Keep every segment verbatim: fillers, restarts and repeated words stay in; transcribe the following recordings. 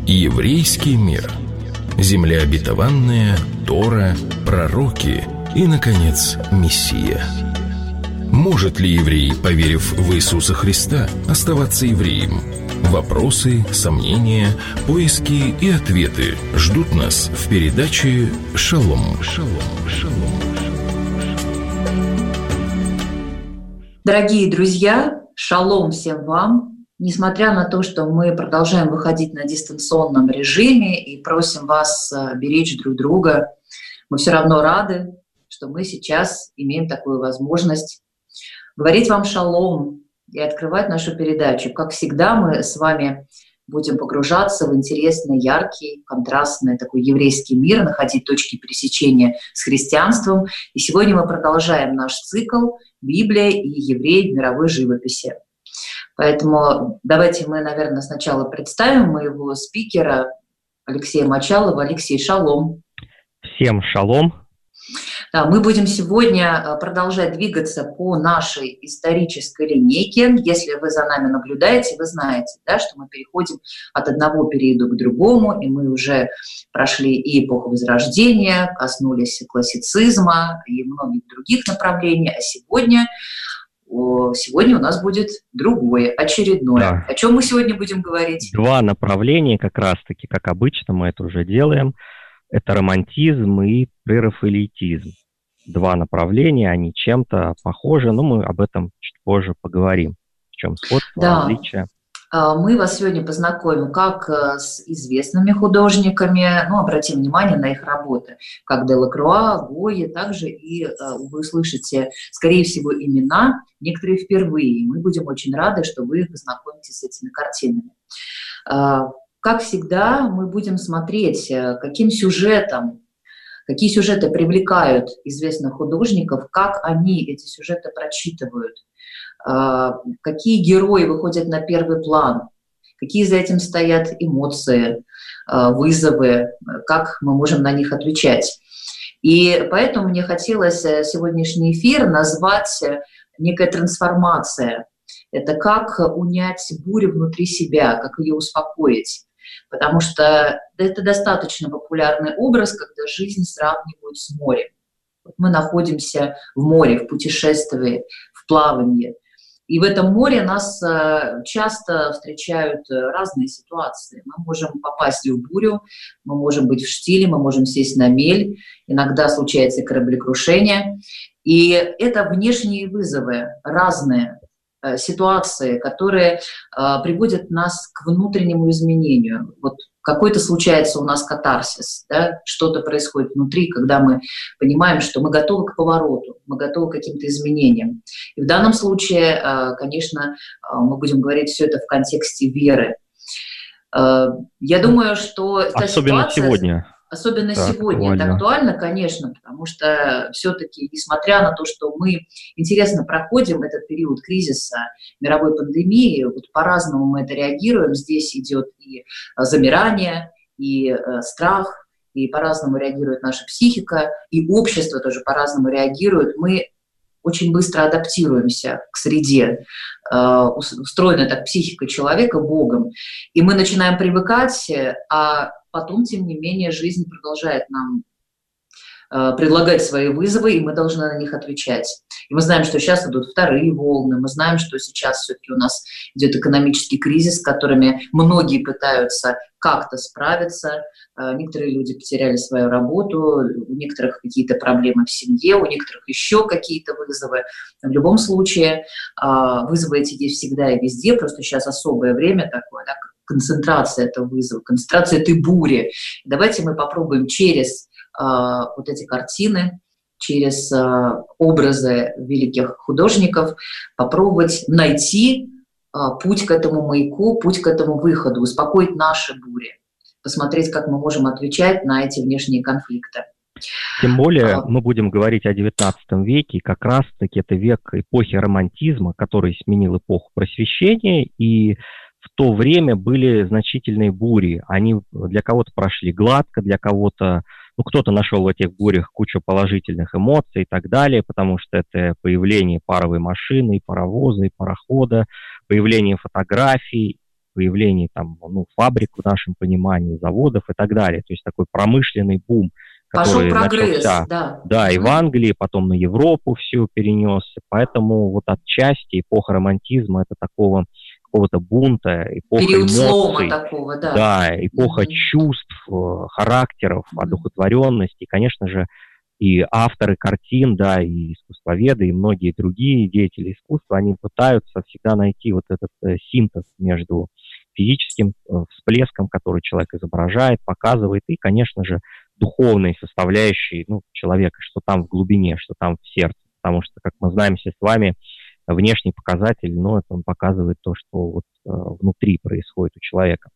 Еврейский мир. Земля обетованная, Тора, пророки и, наконец, Мессия. Может ли еврей, поверив в Иисуса Христа, оставаться евреем? Вопросы, сомнения, поиски и ответы ждут нас в передаче «Шалом». Шалом, шалом. Дорогие друзья, шалом всем вам! Несмотря на то, что мы продолжаем выходить на дистанционном режиме и просим вас беречь друг друга, мы все равно рады, что мы сейчас имеем такую возможность говорить вам шалом и открывать нашу передачу. Как всегда, мы с вами будем погружаться в интересный, яркий, контрастный такой еврейский мир, находить точки пересечения с христианством. И сегодня мы продолжаем наш цикл «Библия и еврей в мировой живописи». Поэтому давайте мы, наверное, сначала представим моего спикера Алексея Мочалова. Алексей, шалом. Всем шалом. Да, мы будем сегодня продолжать двигаться по нашей исторической линейке. Если вы за нами наблюдаете, вы знаете, да, что мы переходим от одного периода к другому, и мы уже прошли и эпоху Возрождения, коснулись классицизма и многих других направлений, а сегодня... Сегодня у нас будет другое, очередное. Да. О чем мы сегодня будем говорить? Два направления, как раз-таки, как обычно, мы это уже делаем. Это романтизм и прерафаэлитизм. Два направления, они чем-то похожи, но мы об этом чуть позже поговорим. В чем сходство, да. различия. Мы вас сегодня познакомим как с известными художниками, ну, обратим внимание на их работы, как Делакруа, Гойи, также и вы услышите, скорее всего, имена, некоторые впервые. Мы будем очень рады, что вы познакомитесь с этими картинами. Как всегда, мы будем смотреть, каким сюжетом, какие сюжеты привлекают известных художников, как они эти сюжеты прочитывают, какие герои выходят на первый план, какие за этим стоят эмоции, вызовы, как мы можем на них отвечать. И поэтому мне хотелось сегодняшний эфир назвать некая трансформация. Это как унять бурю внутри себя, как ее успокоить. Потому что это достаточно популярный образ, когда жизнь сравнивают с морем. Вот мы находимся в море, в путешествии, в плавании. И в этом море нас часто встречают разные ситуации. Мы можем попасть в бурю, мы можем быть в штиле, мы можем сесть на мель, иногда случается кораблекрушение. И это внешние вызовы, разные ситуации, которые приводят нас к внутреннему изменению. Вот какой-то случается у нас катарсис, да? Что-то происходит внутри, когда мы понимаем, что мы готовы к повороту, мы готовы к каким-то изменениям. И в данном случае, конечно, мы будем говорить все это в контексте веры. Я думаю, что эта особенно ситуация... сегодня. Особенно так, сегодня актуально. Это актуально, конечно, потому что все-таки, несмотря на то, что мы интересно проходим этот период кризиса, мировой пандемии, вот по-разному мы это реагируем. Здесь идет и замирание, и э, страх, и по-разному реагирует наша психика, и общество тоже по-разному реагирует. Мы очень быстро адаптируемся к среде, э, устроена так психика человека Богом, и мы начинаем привыкать, а потом, тем не менее, жизнь продолжает нам э, предлагать свои вызовы, и мы должны на них отвечать. И мы знаем, что сейчас идут вторые волны, мы знаем, что сейчас все-таки у нас идет экономический кризис, с которыми многие пытаются как-то справиться. Э, некоторые люди потеряли свою работу, у некоторых какие-то проблемы в семье, у некоторых еще какие-то вызовы. В любом случае, э, вызовы эти есть всегда и везде, просто сейчас особое время такое, да, концентрация этого вызова, концентрация этой бури. Давайте мы попробуем через э, вот эти картины, через э, образы великих художников попробовать найти э, путь к этому маяку, путь к этому выходу, успокоить наши бури, посмотреть, как мы можем отвечать на эти внешние конфликты. Тем более а, мы будем говорить о девятнадцатом веке, как раз-таки это век эпохи романтизма, который сменил эпоху просвещения, и в то время были значительные бури. Они для кого-то прошли гладко, для кого-то, ну, кто-то нашел в этих бурях кучу положительных эмоций и так далее, потому что это появление паровой машины, и паровоза, и парохода, появление фотографий, появление там, ну, фабрик в нашем понимании, заводов и так далее. То есть такой промышленный бум, который пошел прогресс, начался, да. да, и в Англии, потом на Европу все перенесся. Поэтому вот отчасти эпоха романтизма — это такого какого-то бунта, эпоха период эмоций, слома такого, да. да, эпоха Мгм. чувств, э, характеров, Мгм. одухотворенности. Конечно же, и авторы картин, да, и искусствоведы, и многие другие деятели искусства, они пытаются всегда найти вот этот э, синтез между физическим э, всплеском, который человек изображает, показывает, и, конечно же, духовной составляющей, ну, человека, что там в глубине, что там в сердце. Потому что, как мы знаем все с вами, внешний показатель, ну, это он показывает то, что вот э, внутри происходит у человека.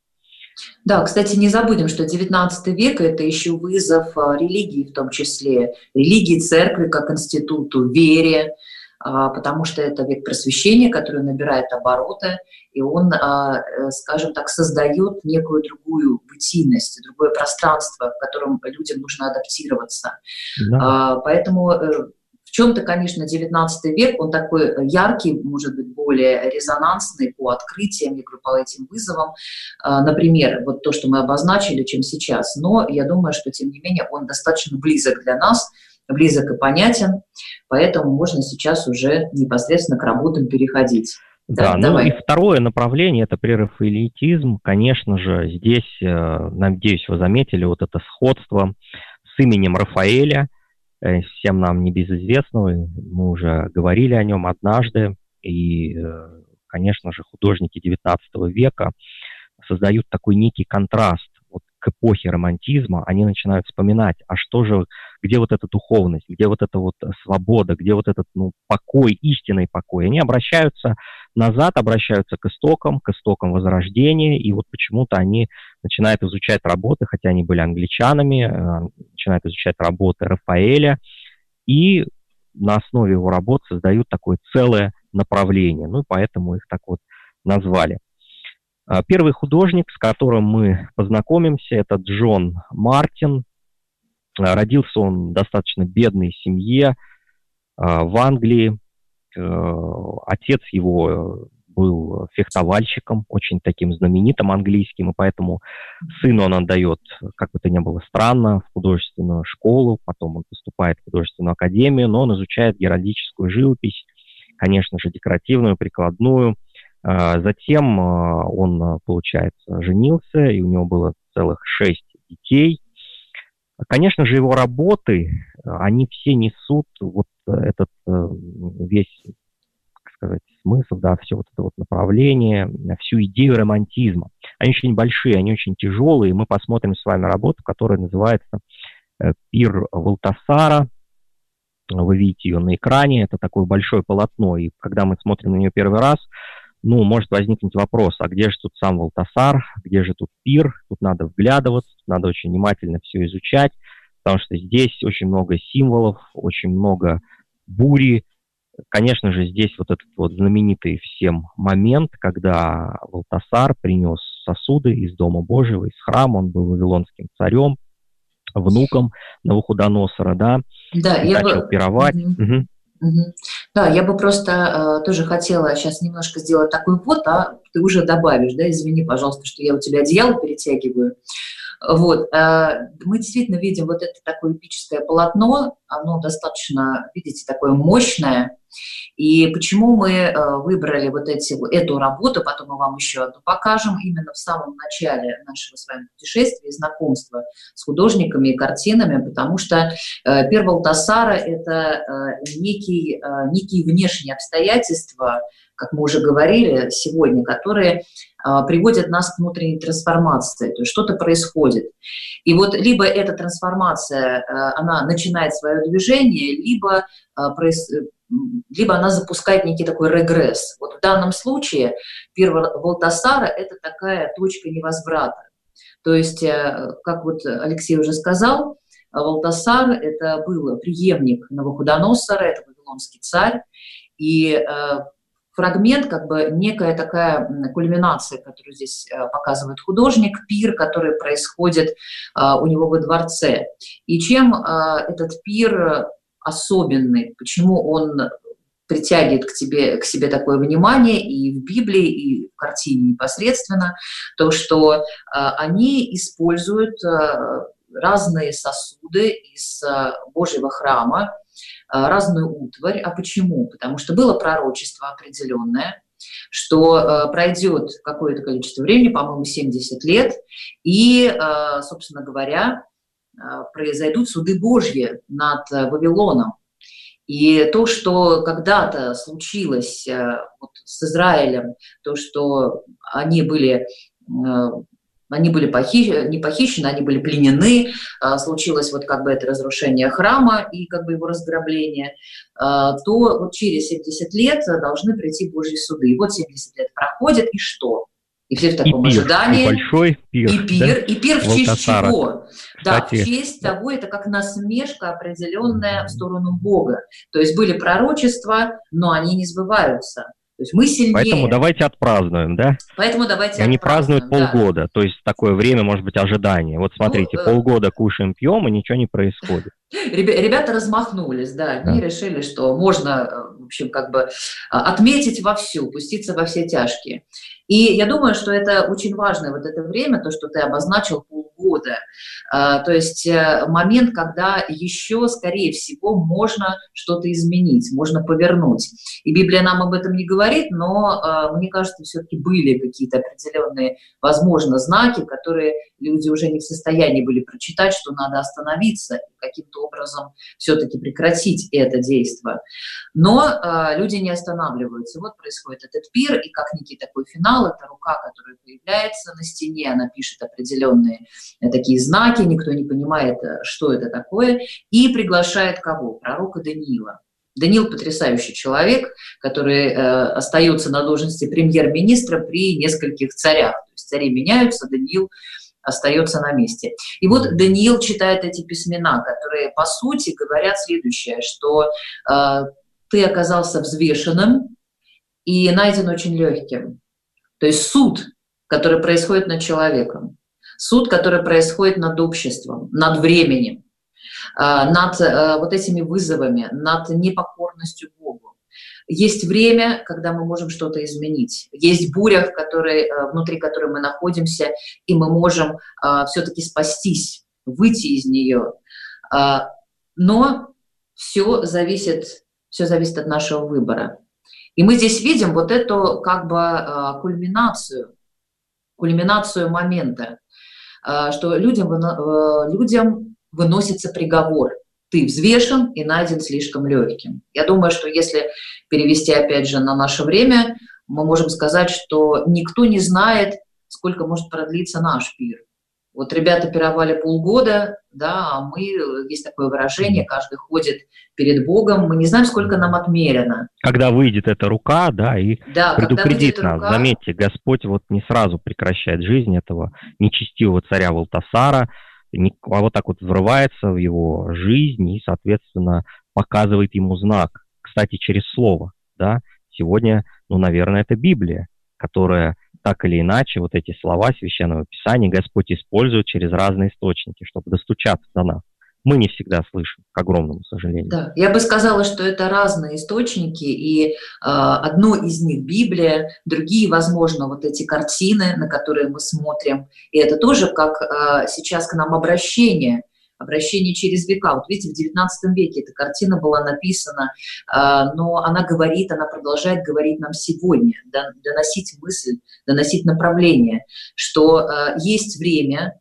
Да, кстати, не забудем, что девятнадцатый век – это еще вызов а, религии, в том числе религии, церкви как институту, вере, а, потому что это век просвещения, который набирает обороты, и он, а, э, скажем так, создает некую другую бытийность, другое пространство, в котором людям нужно адаптироваться. Да. А, Поэтому э, в чем-то, конечно, девятнадцатый век, он такой яркий, может быть, более резонансный по открытиям, я говорю, по этим вызовам. А, Например, вот то, что мы обозначили, чем сейчас. Но я думаю, что, тем не менее, он достаточно близок для нас, близок и понятен, поэтому можно сейчас уже непосредственно к работам переходить. Да, Да, ну давай. и второе направление – это прерафаэлитизм. Конечно же, здесь, э, надеюсь, вы заметили вот это сходство с именем Рафаэля, э, всем нам небезызвестного, мы уже говорили о нем однажды, и, э, конечно же, художники девятнадцатого века создают такой некий контраст вот к эпохе романтизма. Они начинают вспоминать, а что же, где вот эта духовность, где вот эта вот свобода, где вот этот, ну, покой, истинный покой. Они обращаются назад, обращаются к истокам, к истокам Возрождения, и вот почему-то они начинают изучать работы, хотя они были англичанами, э, начинают изучать работы Рафаэля, и на основе его работ создают такое целое направление, ну и поэтому их так вот назвали. Первый художник, с которым мы познакомимся, это Джон Мартин. Родился он в достаточно бедной семье в Англии. Отец его был фехтовальщиком, очень таким знаменитым английским, и поэтому сыну он отдает, как бы то ни было странно, в художественную школу, потом он поступает в художественную академию, но он изучает геральдическую живопись, конечно же, декоративную, прикладную. Затем он, получается, женился, и у него было целых шесть детей. Конечно же, его работы, они все несут вот этот весь, как сказать, смысл, да, все вот это вот направление, всю идею романтизма. Они очень большие, они очень тяжелые, и мы посмотрим с вами работу, которая называется «Пир Валтасара». Вы видите ее на экране, это такое большое полотно, и когда мы смотрим на нее первый раз, ну, может возникнуть вопрос, а где же тут сам Валтасар, где же тут пир, тут надо вглядываться, тут надо очень внимательно все изучать, потому что здесь очень много символов, очень много бури. Конечно же, здесь вот этот вот знаменитый всем момент, когда Валтасар принес сосуды из Дома Божьего, из храма, он был вавилонским царем, внуком Навуходоносора, да, Да, и я начал бы... пировать. Угу. Угу. Угу. Да, я бы просто э, тоже хотела сейчас немножко сделать такой ввод, а ты уже добавишь, да, извини, пожалуйста, что я у тебя одеяло перетягиваю. Вот, э, мы действительно видим вот это такое эпическое полотно, оно достаточно, видите, такое мощное. И почему мы э, выбрали вот эти, эту работу, потом мы вам еще одну покажем, именно в самом начале нашего с вами путешествия, знакомства с художниками и картинами, потому что э, «Пир Валтасара» — это э, некий, э, некие внешние обстоятельства, как мы уже говорили сегодня, которые э, приводят нас к внутренней трансформации, то есть что-то происходит. И вот либо эта трансформация, э, она начинает свое движение, либо э, происходит, либо она запускает некий такой регресс. Вот в данном случае «Пир Валтасара» — это такая точка невозврата. То есть, как вот Алексей уже сказал, Валтасар — это был преемник Навуходоносора, это вавилонский царь, и фрагмент, как бы некая такая кульминация, которую здесь показывает художник, пир, который происходит у него во дворце. И чем этот пир особенный, почему он притягивает к, тебе, к себе такое внимание и в Библии, и в картине непосредственно, то, что э, они используют э, разные сосуды из э, Божьего храма, э, разную утварь. А почему? Потому что было пророчество определенное, что э, пройдет какое-то количество времени, по-моему, семьдесят лет, и, э, собственно говоря, э, произойдут суды Божьи над э, Вавилоном. И то, что когда-то случилось э, вот с Израилем, то, что они были, э, они были похищены, не похищены, они были пленены, э, случилось вот как бы это разрушение храма и как бы его разграбление, э, то вот через семьдесят лет должны прийти Божьи суды. И вот семьдесят лет проходят, и что? И все в таком и пир, ожидании. И большой пир. И пир, да? и пир в честь Валтасара. чего? Кстати, да, в честь того, это как насмешка определенная в сторону Бога. То есть были пророчества, но они не сбываются. То есть мы сильнее. Поэтому давайте отпразднуем, да? Поэтому давайте Они отпразднуем, празднуют полгода, да. то есть такое время, может быть, ожидания. Вот смотрите, ну, полгода кушаем, пьем, и ничего не происходит. Ребята размахнулись, да, они да. решили, что можно, в общем, как бы отметить вовсю, пуститься во все тяжкие. И я думаю, что это очень важное вот это время, то, что ты обозначил, полгода. То есть момент, когда еще, скорее всего, можно что-то изменить, можно повернуть. И Библия нам об этом не говорит, но, мне кажется, все-таки были какие-то определенные, возможно, знаки, которые люди уже не в состоянии были прочитать, что надо остановиться, каким-то образом все-таки прекратить это действие. Но э, люди не останавливаются. Вот происходит этот пир, и как некий такой финал, это рука, которая появляется на стене, она пишет определенные э, такие знаки, никто не понимает, что это такое, и приглашает кого? Пророка Даниила. Даниил потрясающий человек, который э, остается на должности премьер-министра при нескольких царях. То есть цари меняются, Даниил остается на месте. И вот Даниил читает эти письмена, которые, по сути, говорят следующее, что э, ты оказался взвешенным и найден очень легким. То есть суд, который происходит над человеком, суд, который происходит над обществом, над временем, э, над э, вот этими вызовами, над непокорностью Богу. Есть время, когда мы можем что-то изменить. Есть буря, в которой, внутри которой мы находимся, и мы можем а, все-таки спастись, выйти из нее. А, но все зависит, все зависит от нашего выбора. И мы здесь видим вот эту как бы а, кульминацию, кульминацию момента, а, что людям, а, людям выносится приговор. Ты взвешен и найден слишком легким. Я думаю, что если перевести, опять же, на наше время, мы можем сказать, что никто не знает, сколько может продлиться наш пир. Вот ребята пировали полгода, да, а мы, есть такое выражение, каждый ходит перед Богом, мы не знаем, сколько нам отмерено. Когда выйдет эта рука, да, и да, предупредит нас. Рука... Заметьте, Господь вот не сразу прекращает жизнь этого нечестивого царя Валтасара, а вот так вот врывается в его жизнь и, соответственно, показывает ему знак. Кстати, через слово, да, сегодня, ну, наверное, это Библия, которая так или иначе, вот эти слова Священного Писания Господь использует через разные источники, чтобы достучаться до нас. Мы не всегда слышим, к огромному сожалению. Да, я бы сказала, что это разные источники, и э, одно из них Библия, другие, возможно, вот эти картины, на которые мы смотрим, и это тоже как э, сейчас к нам обращение, обращение через века. Вот видите, в девятнадцатом веке эта картина была написана, э, но она говорит, она продолжает говорить нам сегодня, доносить мысль, доносить направление, что э, есть время,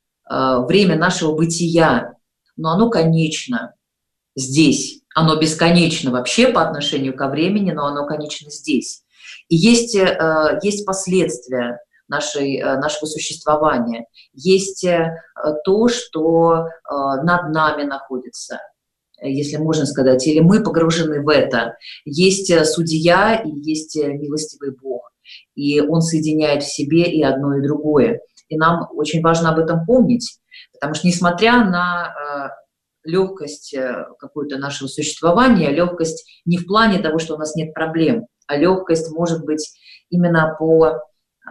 э, время нашего бытия, но оно конечно здесь, оно бесконечно вообще по отношению ко времени, но оно конечно здесь. И есть, э, есть последствия нашей, э, нашего существования, есть э, то, что э, над нами находится, если можно сказать, или мы погружены в это. Есть судья и есть милостивый Бог, и Он соединяет в себе и одно, и другое. И нам очень важно об этом помнить. Потому что, несмотря на э, легкость э, какую-то нашего существования, легкость не в плане того, что у нас нет проблем, а легкость может быть именно по э,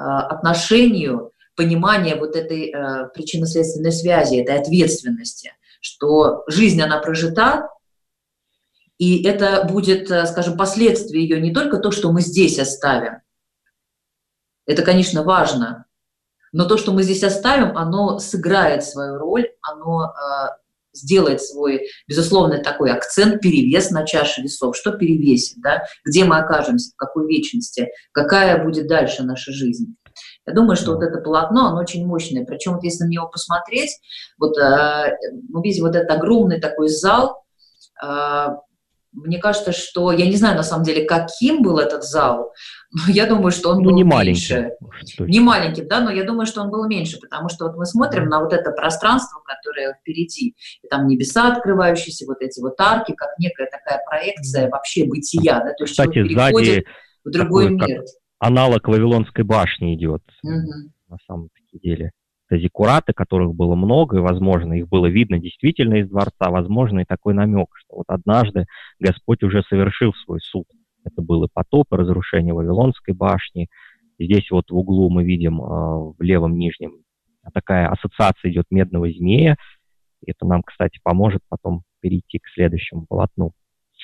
отношению, пониманию вот этой э, причинно-следственной связи, этой ответственности, что жизнь, она прожита, И это будет, скажем, последствие ее не только то, что мы здесь оставим. Это, конечно, важно. Но то, что мы здесь оставим, оно сыграет свою роль, оно э, сделает свой, безусловно, такой акцент, перевес на чаше весов. Что перевесит, да? Где мы окажемся, в какой вечности, какая будет дальше наша жизнь. Я думаю, что вот это полотно, оно очень мощное. Причем, вот если на него посмотреть, вот э, мы видим вот этот огромный такой зал. Э, мне кажется, что, я не знаю, на самом деле, каким был этот зал, но я думаю, что он ну, был не меньше. Маленький. Не маленьким, да, но я думаю, что он был меньше, потому что вот мы смотрим на вот это пространство, которое впереди, и там небеса открывающиеся, вот эти вот арки, как некая такая проекция вообще бытия, да, то есть Кстати, человек переходит в другой такой, мир. Аналог Вавилонской башни идет, угу. на самом деле. Это зиккураты, которых было много, и, возможно, их было видно действительно из дворца, возможно, и такой намек, что вот однажды Господь уже совершил свой суд. Это был и потоп, и разрушение Вавилонской башни. Здесь вот в углу мы видим э, в левом нижнем такая ассоциация идет медного змея. Это нам, кстати, поможет потом перейти к следующему полотну.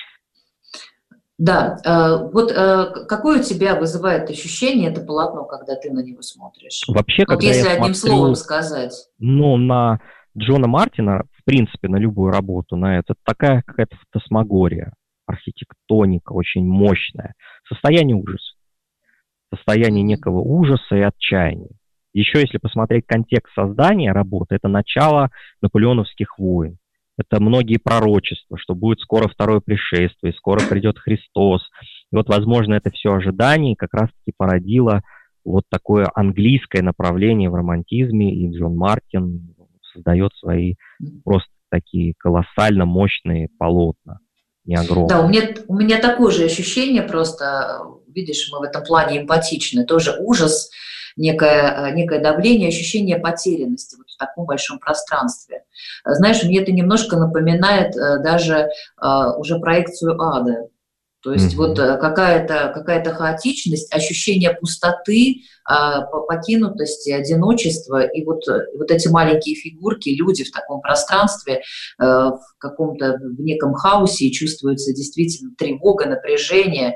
Да, э, вот э, какое у тебя вызывает ощущение это полотно, когда ты на него смотришь? Вообще, вот когда если я одним смотрю, словом сказать. Ну, на Джона Мартина, в принципе, на любую работу, на это такая какая-то фантасмагория, архитектоника очень мощная, состояние ужаса, состояние некого ужаса и отчаяния. Еще если посмотреть контекст создания работы, это начало наполеоновских войн. Это многие пророчества, что будет скоро второе пришествие, скоро придет Христос. И вот, возможно, это все ожидание как раз-таки породило вот такое английское направление в романтизме, и Джон Мартин создает свои просто такие колоссально мощные полотна, не огромные. Да, у меня, у меня такое же ощущение просто, видишь, мы в этом плане эмпатичны, тоже ужас, некое, некое давление, ощущение потерянности вот в таком большом пространстве. Знаешь, мне это немножко напоминает даже уже проекцию ада. То есть mm-hmm. вот какая-то, какая-то хаотичность, ощущение пустоты, покинутости, одиночества. И вот, вот эти маленькие фигурки, люди в таком пространстве, в каком-то, в неком хаосе, и чувствуется действительно тревога, напряжение.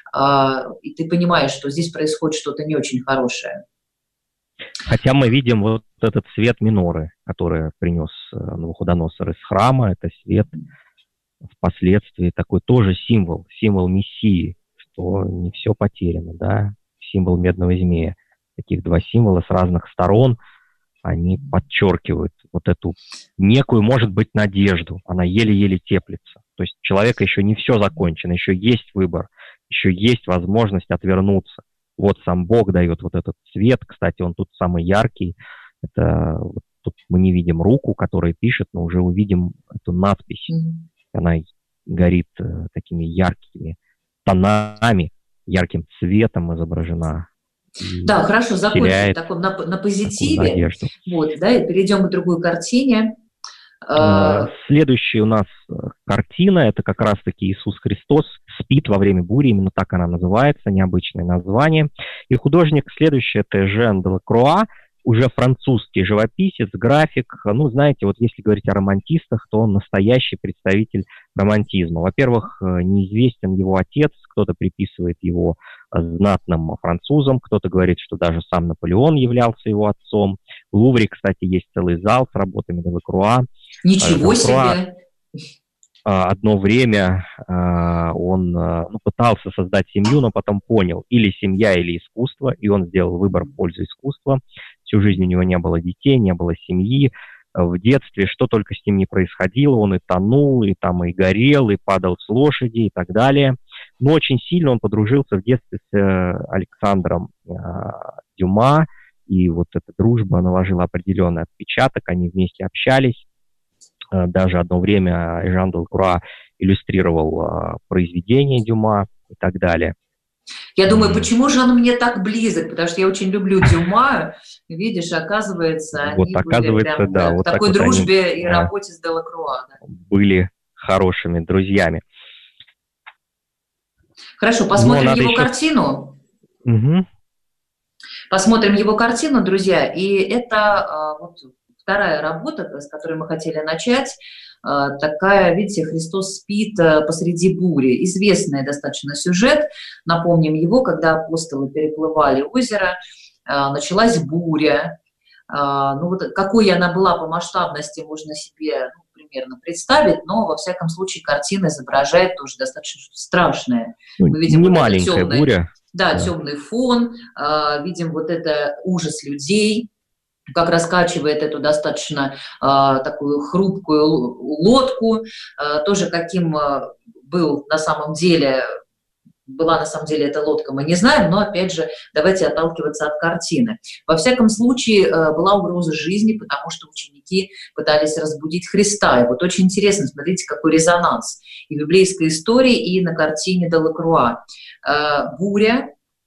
И ты понимаешь, что здесь происходит что-то не очень хорошее. Хотя мы видим вот этот свет миноры, который принес Навуходоносор из храма. Это свет впоследствии такой тоже символ, символ Мессии, что не все потеряно, да, символ медного змея. Таких два символа с разных сторон, они подчеркивают вот эту некую, может быть, надежду, она еле-еле теплится. То есть у человека еще не все закончено, еще есть выбор, еще есть возможность отвернуться. Вот сам Бог дает вот этот свет, кстати, он тут самый яркий, это вот тут мы не видим руку, которая пишет, но уже увидим эту надпись. Mm-hmm. Она горит э, такими яркими тонами, ярким цветом изображена. Да, хорошо, закончим таком, на, на позитиве. Вот, да, и перейдем к другой картине. Следующая у нас картина, это как раз-таки Иисус Христос спит во время бури, именно так она называется, необычное название. И художник следующий, это Жан Делакруа, уже французский живописец, график. Ну, знаете, вот если говорить о романтистах, то он настоящий представитель романтизма. Во-первых, неизвестен его отец, кто-то приписывает его знатным французам, кто-то говорит, что даже сам Наполеон являлся его отцом. В Лувре, кстати, есть целый зал с работами Делакруа. Ничего себе! Одно время он ну, пытался создать семью, но потом понял, или семья, или искусство, и он сделал выбор в пользу искусства. Всю жизнь у него не было детей, не было семьи. В детстве что только с ним не происходило, он и тонул, и там и горел, и падал с лошади, и так далее. Но очень сильно он подружился в детстве с Александром Дюма, и вот эта дружба наложила определенный отпечаток, они вместе общались. Даже одно время Жан Делакруа иллюстрировал а, произведения Дюма и так далее. Я думаю, почему же он мне так близок? Потому что я очень люблю Дюма. Видишь, оказывается, вот, они оказывается, были прям, да, да, вот в такой вот дружбе они, и работе с Делакруа. Да. Были хорошими друзьями. Хорошо, посмотрим его еще... картину. Угу. Посмотрим его картину, друзья. И это... Вот, вторая работа, с которой мы хотели начать, такая, видите, Христос спит посреди бури. Известный достаточно сюжет, напомним его, когда апостолы переплывали озеро, началась буря. Ну, вот какой она была по масштабности, можно себе ну, примерно представить, но, во всяком случае, картина изображает тоже достаточно страшное. Мы видим не вот маленькая темный, буря. Да, да, темный фон, видим вот это ужас людей, как раскачивает эту достаточно такую хрупкую лодку, тоже каким был на самом деле... Была на самом деле эта лодка, мы не знаем, но, опять же, давайте отталкиваться от картины. Во всяком случае, была угроза жизни, потому что ученики пытались разбудить Христа. И вот очень интересно, смотрите, какой резонанс и в библейской истории, и на картине Делакруа. Буря,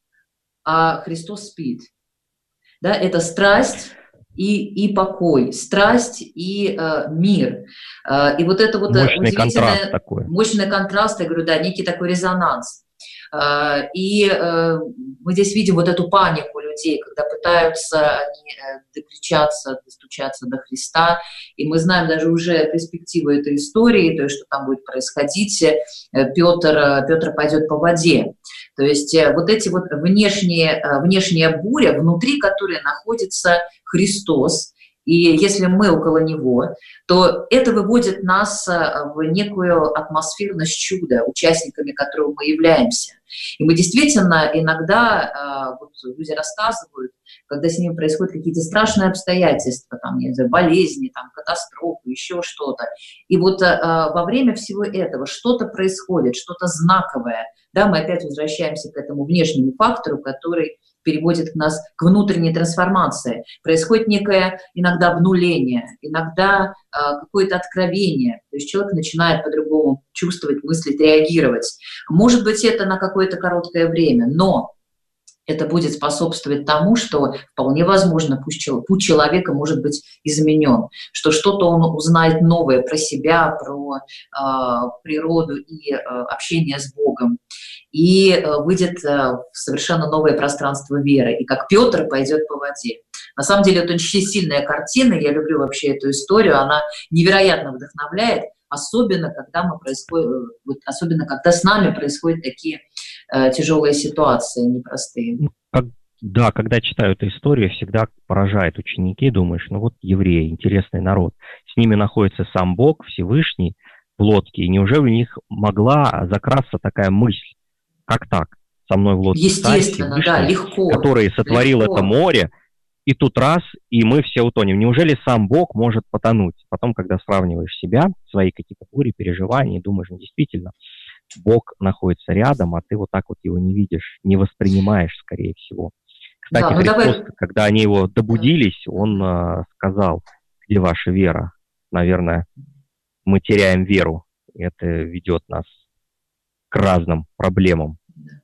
а Христос спит. Да, это страсть и, и покой, страсть и э, мир. Э, и вот это вот мощный контраст такой. Мощный контраст, я говорю, да, некий такой резонанс. И мы здесь видим вот эту панику людей, когда пытаются они докричаться, достучаться до Христа. И мы знаем даже уже перспективу этой истории, то есть что там будет происходить. Петр, Петр пойдет по воде. То есть вот эти вот внешние, внешняя буря, внутри которой находится Христос, и если мы около Него, то это выводит нас в некую атмосферность чуда, участниками которого мы являемся. И мы действительно иногда, вот люди рассказывают, когда с ними происходят какие-то страшные обстоятельства, там, не знаю, болезни, там, катастрофы, еще что-то. И вот во время всего этого что-то происходит, что-то знаковое. Да, мы опять возвращаемся к этому внешнему фактору, который переводит нас к внутренней трансформации. Происходит некое иногда обнуление, иногда э, какое-то откровение. То есть человек начинает по-другому чувствовать, мыслить, реагировать. Может быть, это на какое-то короткое время, но это будет способствовать тому, что вполне возможно путь человека может быть изменен, что что-то он узнает новое про себя, про э, природу и э, общение с Богом, и э, выйдет э, в совершенно новое пространство веры, и как Петр пойдет по воде. На самом деле это очень сильная картина, я люблю вообще эту историю, она невероятно вдохновляет, особенно когда, мы происходит, вот, особенно когда с нами происходят такие э, тяжелые ситуации, непростые. Как, да, когда читаю эту историю, всегда поражает ученики, думаешь, ну вот евреи, интересный народ, с ними находится сам Бог, Всевышний, в лодке, и неужели у них могла закрасться такая мысль, как так, со мной в лодке Естественно, царь, да, легко. который сотворил легко. Это море, и тут раз, и мы все утонем. Неужели сам Бог может потонуть? Потом, когда сравниваешь себя, свои какие-то бури, переживания, думаешь, ну, действительно, Бог находится рядом, а ты вот так вот его не видишь, не воспринимаешь, скорее всего. Кстати, да, ну Христос, давай... когда они его добудились, он э, сказал, где ваша вера? Наверное, мы теряем веру. Это ведет нас к разным проблемам.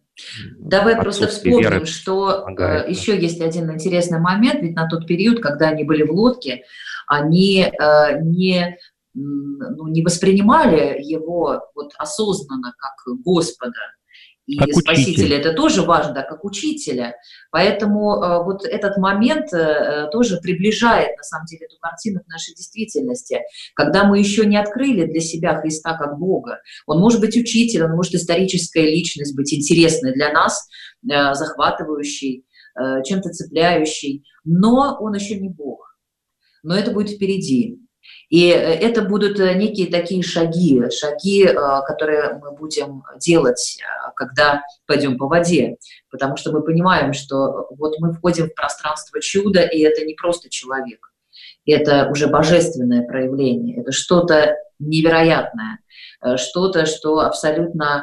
Давай просто вспомним, что помогает, э, еще да. есть один интересный момент, ведь на тот период, когда они были в лодке, они э, не, ну, не воспринимали его вот осознанно как Господа и как Спасителя. Учитель. Это тоже важно, да, как учителя. Поэтому э, вот этот момент э, тоже приближает, на самом деле, эту картину к нашей действительности. Когда мы еще не открыли для себя Христа как Бога, Он может быть учитель, Он может историческая личность быть интересной для нас, э, захватывающей, э, чем-то цепляющей, но Он еще не Бог. Но это будет впереди. И это будут некие такие шаги, шаги, которые мы будем делать, когда пойдем по воде. Потому что мы понимаем, что вот мы входим в пространство чуда, и это не просто человек. Это уже божественное проявление, это что-то невероятное, что-то, что абсолютно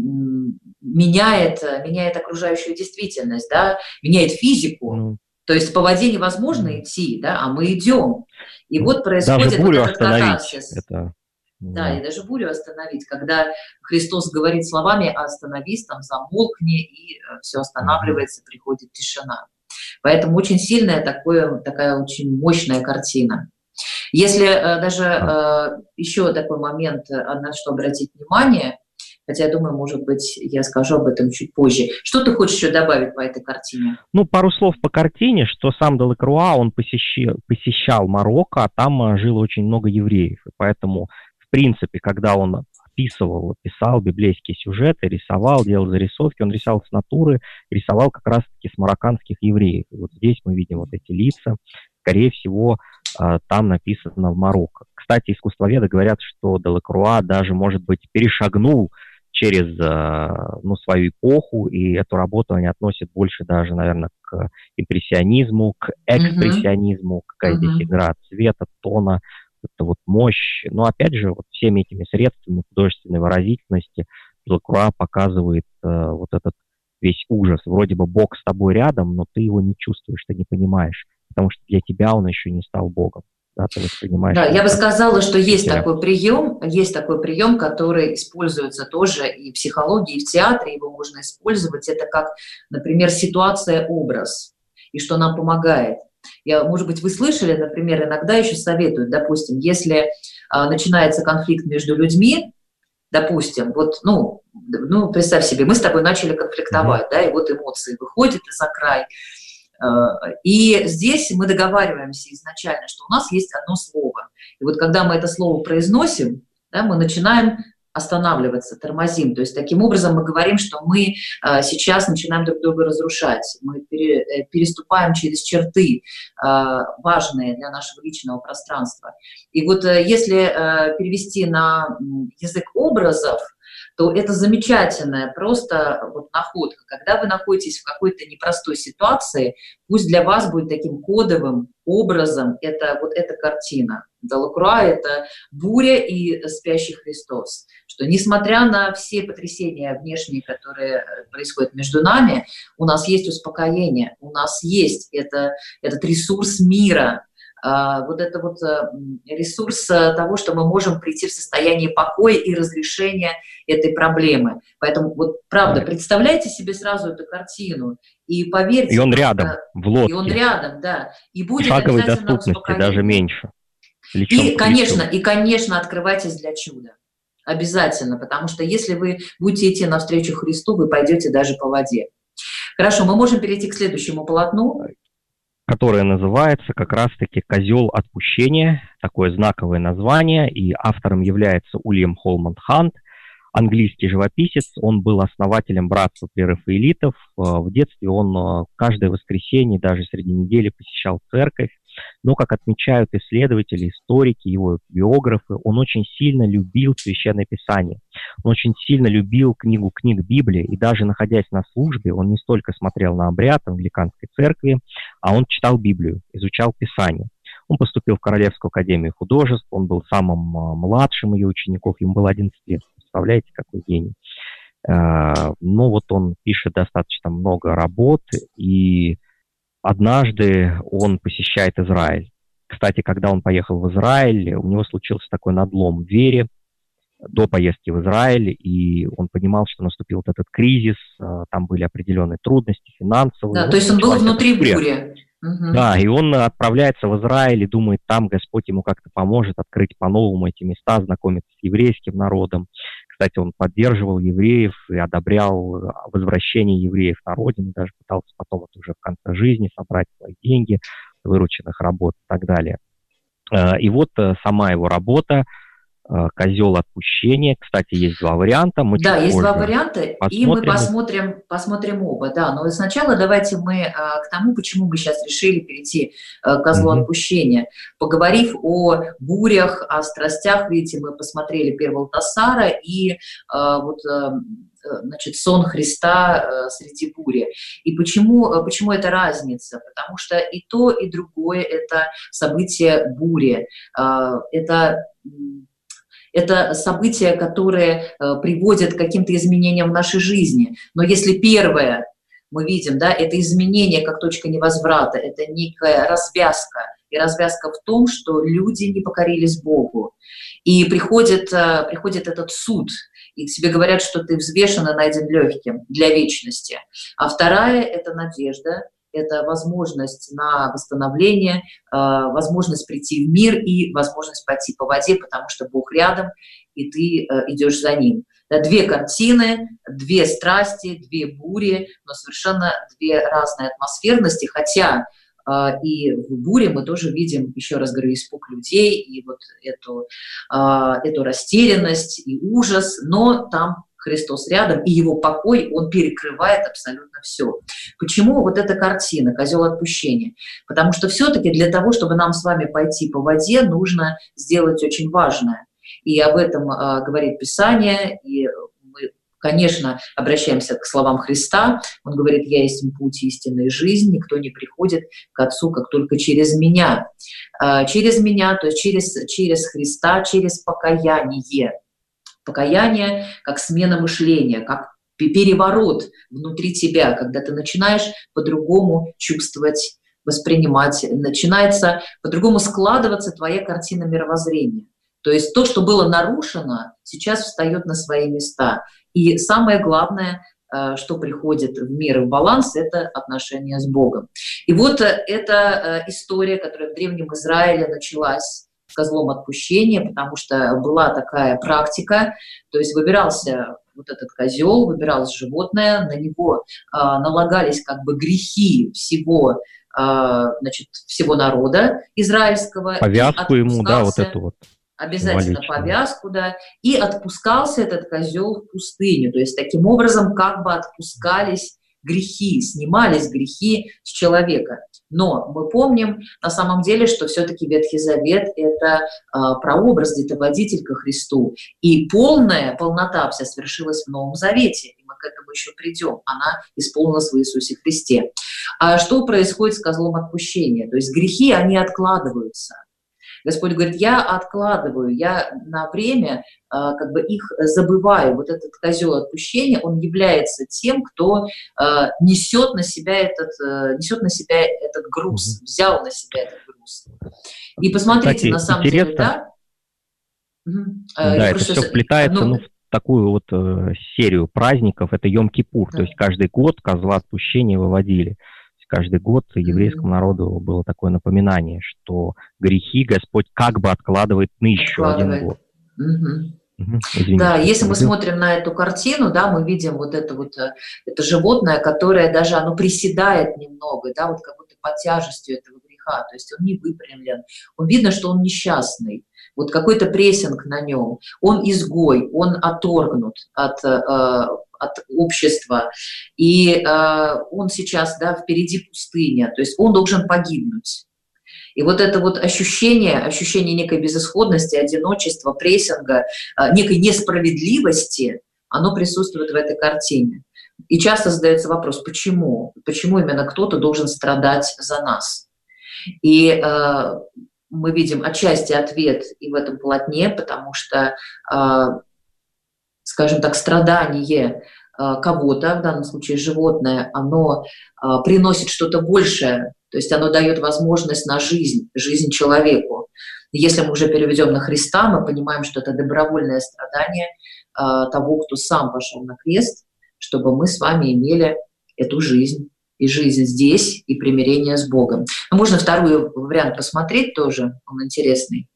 меняет, меняет окружающую действительность, да? Меняет физику. То есть по воде невозможно идти, да, а мы идем. И вот происходит даже бурю вот этот катарсис. Это... Да, и даже бурю остановить, когда Христос говорит словами «остановись, там, замолкни», и все останавливается, mm-hmm. приходит тишина. Поэтому очень сильная такое, такая очень мощная картина. Если э, даже э, еще такой момент, на что обратить внимание, хотя, я думаю, может быть, я скажу об этом чуть позже. Что ты хочешь еще добавить по этой картине? Ну, пару слов по картине, что сам Делакруа, он посещал, посещал Марокко, а там жило очень много евреев. И поэтому принципе, когда он описывал, писал библейские сюжеты, рисовал, делал зарисовки, он рисовал с натуры, рисовал как раз-таки с марокканских евреев. И вот здесь мы видим вот эти лица, скорее всего, там написано в Марокко. Кстати, искусствоведы говорят, что Делакруа даже, может быть, перешагнул через ну, свою эпоху, и эту работу они относят больше даже, наверное, к импрессионизму, к экспрессионизму, какая здесь игра цвета, тона, это вот мощь. Но опять же, вот всеми этими средствами художественной выразительности Делакруа показывает э, вот этот весь ужас. Вроде бы Бог с тобой рядом, но ты его не чувствуешь, ты не понимаешь, потому что для тебя он еще не стал Богом. Да, ты воспринимаешь. Да, я бы сказала, что есть такой прием, есть такой прием, который используется тоже и в психологии, и в театре, его можно использовать. Это как, например, ситуация-образ, и что нам помогает. Я, может быть, вы слышали, например, иногда еще советуют, допустим, если а, начинается конфликт между людьми, допустим, вот, ну, ну, представь себе, мы с тобой начали конфликтовать, mm-hmm. да, и вот эмоции выходят из-за края. И здесь мы договариваемся изначально, что у нас есть одно слово. И вот когда мы это слово произносим, да, мы начинаем останавливаться, тормозим. То есть таким образом мы говорим, что мы сейчас начинаем друг друга разрушать. Мы переступаем через черты, важные для нашего личного пространства. И вот если перевести на язык образов, то это замечательная просто вот находка. Когда вы находитесь в какой-то непростой ситуации, пусть для вас будет таким кодовым образом это, вот эта картина. Делакруа — это буря и спящий Христос. Что несмотря на все потрясения внешние, которые происходят между нами, у нас есть успокоение, у нас есть это, этот ресурс мира, вот это вот ресурс того, что мы можем прийти в состояние покоя и разрешения этой проблемы. Поэтому вот правда, представляйте себе сразу эту картину и поверьте. И он рядом, в лодке. И он рядом, да. И будет шаговой обязательно доступности даже меньше. И, конечно, и, конечно, открывайтесь для чуда. Обязательно, потому что если вы будете идти навстречу Христу, вы пойдете даже по воде. Хорошо, мы можем перейти к следующему полотну. Которое называется как раз-таки «Козел отпущения», такое знаковое название, и автором является Уильям Холман Хант, английский живописец. Он был основателем братства прерафаэлитов. В детстве он каждое воскресенье, даже среди недели, посещал церковь. Но, как отмечают исследователи, историки, его биографы, он очень сильно любил Священное Писание. Он очень сильно любил книгу книг Библии, и даже находясь на службе, он не столько смотрел на обряд англиканской церкви, а он читал Библию, изучал Писание. Он поступил в Королевскую академию художеств, он был самым младшим ее учеников, ему было одиннадцать лет. Представляете, какой гений. Но вот он пишет достаточно много работ, и однажды он посещает Израиль. Кстати, когда он поехал в Израиль, у него случился такой надлом в вере до поездки в Израиль, и он понимал, что наступил вот этот кризис, там были определенные трудности финансовые. Да, то есть он был внутри бури. Угу. Да, и он отправляется в Израиль и думает, там Господь ему как-то поможет открыть по-новому эти места, знакомиться с еврейским народом. Кстати, он поддерживал евреев и одобрял возвращение евреев на родину, даже пытался потом это уже в конце жизни собрать свои деньги, вырученных работ и так далее. И вот сама его работа «Козел отпущения». Кстати, есть два варианта. Мы да, есть два варианта, посмотрим. И мы посмотрим, посмотрим оба. Да, но сначала давайте мы а, к тому, почему мы сейчас решили перейти а, к «Козлу mm-hmm. отпущения». Поговорив о бурях, о страстях, видите, мы посмотрели первого Тассара и а, вот... А, значит, сон Христа среди бури. И почему, почему это разница? Потому что и то, и другое – это события бури. Это... Это события, которые э, приводят к каким-то изменениям в нашей жизни. Но если первое, мы видим, да, это изменение как точка невозврата, это некая развязка. И развязка в том, что люди не покорились Богу. И приходит, э, приходит этот суд, и тебе говорят, что ты взвешен и найден легким для вечности. А вторая – это надежда. Это возможность на восстановление, возможность прийти в мир и возможность пойти по воде, потому что Бог рядом, и ты идешь за Ним. Две картины, две страсти, две бури, но совершенно две разные атмосферности, хотя И в буре мы тоже видим, еще раз говорю, испуг людей, и вот эту, эту растерянность и ужас, но там Христос рядом, и его покой, он перекрывает абсолютно все. Почему вот эта картина «Козел отпущения»? Потому что все-таки для того, чтобы нам с вами пойти по воде, нужно сделать очень важное. И об этом а, говорит Писание, и мы, конечно, обращаемся к словам Христа. Он говорит: «Я есть путь, истина и жизнь, никто не приходит к Отцу, как только через меня». А, через меня, то есть через, через Христа, через покаяние. Покаяние как смена мышления, как переворот внутри тебя, когда ты начинаешь по-другому чувствовать, воспринимать, начинается по-другому складываться твоя картина мировоззрения. То есть то, что было нарушено, сейчас встает на свои места. И самое главное, что приходит в мир и в баланс, это отношения с Богом. И вот эта история, которая в Древнем Израиле началась с козлом отпущения, потому что была такая практика, то есть выбирался вот этот козел, выбиралось животное, на него э, налагались как бы грехи всего, э, значит, всего народа израильского. Повязку ему, да, вот эту вот. Обязательно повязку, да, и отпускался этот козел в пустыню, то есть таким образом как бы отпускались грехи, снимались грехи с человека. Но мы помним на самом деле, что все-таки Ветхий Завет – это э, прообраз, где-то водитель ко Христу. И полная полнота вся свершилась в Новом Завете. И мы к этому еще придем. Она исполнилась в Иисусе Христе. А что происходит с козлом отпущения? То есть грехи, они откладываются. Господь говорит: я откладываю, я на время э, как бы их забываю. Вот этот козел отпущения, он является тем, кто э, несет на себя этот, э, несет на себя этот груз, взял на себя этот груз. И посмотрите, кстати, на самом интересно. деле, да? Да, это все вплетается ну, в такую вот э, серию праздников, это Йом-Кипур, да. То есть каждый год козла отпущения выводили. Каждый год еврейскому народу было такое напоминание, что грехи Господь как бы откладывает на еще один год. Угу. Угу. Извините, да, если мы смотрим на эту картину, да, мы видим вот это вот это животное, которое даже оно приседает немного, да, вот как будто под тяжестью этого греха, то есть он не выпрямлен, он видно, что он несчастный, вот какой-то прессинг на нем, он изгой, он отторгнут от от общества, и э, он сейчас, да, впереди пустыня, то есть он должен погибнуть. И вот это вот ощущение, ощущение некой безысходности, одиночества, прессинга, э, некой несправедливости, оно присутствует в этой картине. И часто задается вопрос, почему? Почему именно кто-то должен страдать за нас? И э, мы видим отчасти ответ и в этом полотне, потому что э, скажем так, страдание э, кого-то, в данном случае животное, оно э, приносит что-то большее, то есть оно дает возможность на жизнь, жизнь человеку. И если мы уже переведем на Христа, мы понимаем, что это добровольное страдание э, того, кто сам пошел на крест, чтобы мы с вами имели эту жизнь, и жизнь здесь, и примирение с Богом. Но можно второй вариант посмотреть тоже, он интересный.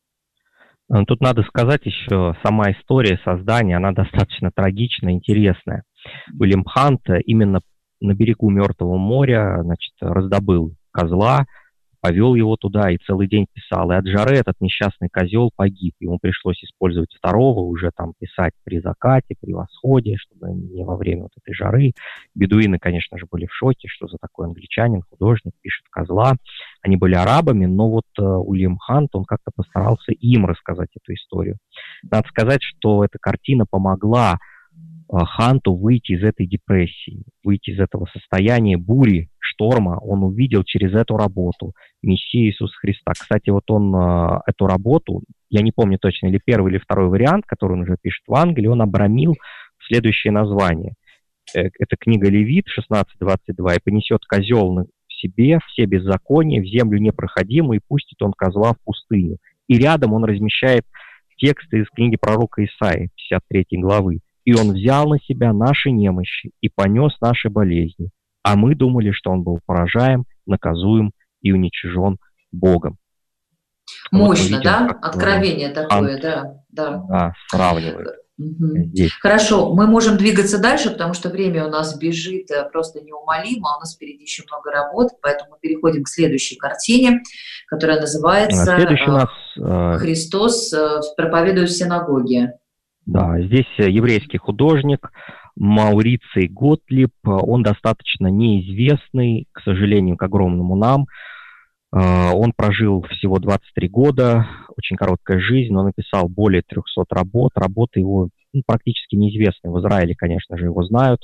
Тут надо сказать еще, сама история создания, она достаточно трагичная, интересная. Уильям Хант именно на берегу Мертвого моря, значит, раздобыл козла, повел его туда и целый день писал. И от жары этот несчастный козел погиб. Ему пришлось использовать второго, уже там писать при закате, при восходе, чтобы не во время вот этой жары. Бедуины, конечно же, были в шоке, что за такой англичанин, художник, пишет козла. Они были арабами, но вот э, Уильям Хант, он как-то постарался им рассказать эту историю. Надо сказать, что эта картина помогла э, Ханту выйти из этой депрессии, выйти из этого состояния бури, шторма. Он увидел через эту работу Мессию Иисуса Христа. Кстати, вот он э, эту работу, я не помню точно, или первый, или второй вариант, который он уже пишет в Англии, он обрамил в следующее название. Э, это книга Левит шестнадцать двадцать два. «И понесет козел на себе все беззакония в землю непроходимую, и пустит он козла в пустыню». И рядом он размещает тексты из книги пророка Исаии, пятьдесят третьей главы. «И он взял на себя наши немощи и понес наши болезни. А мы думали, что он был поражаем, наказуем и уничижен Богом». Мощно, вот видим, да? Откровение такое, Хант, да, да. Да, сравнивает. Угу. Хорошо, мы можем двигаться дальше, потому что время у нас бежит просто неумолимо, у нас впереди еще много работы, поэтому мы переходим к следующей картине, которая называется нас, «Христос проповедует в синагоге». Да, здесь еврейский художник Мауриций Готлиб, он достаточно неизвестный, к сожалению, к огромному нам. Он прожил всего двадцать три года, очень короткая жизнь, но написал более трехсот работ. Работы его ну, практически неизвестны. В Израиле, конечно же, его знают.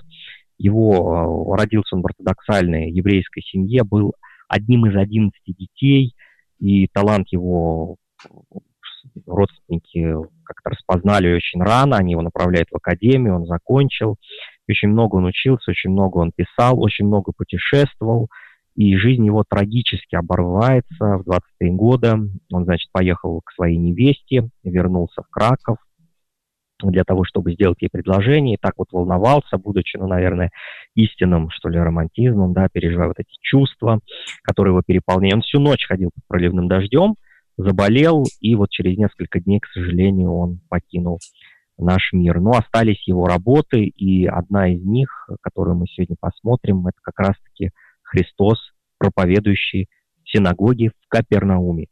Его родился он в ортодоксальной еврейской семье, был одним из одиннадцати детей, и талант его родственники как-то распознали очень рано, они его направляют в академию, он закончил. Очень много он учился, очень много он писал, очень много путешествовал. И жизнь его трагически оборвается в двадцатые годы. Он, значит, поехал к своей невесте, вернулся в Краков для того, чтобы сделать ей предложение. И так вот волновался, будучи, ну, наверное, истинным, что ли, романтизмом, да, переживая вот эти чувства, которые его переполняли. Он всю ночь ходил под проливным дождем, заболел, и вот через несколько дней, к сожалению, он покинул наш мир. Но остались его работы, и одна из них, которую мы сегодня посмотрим, это как раз-таки Христос, проповедующий в синагоге в Капернауме.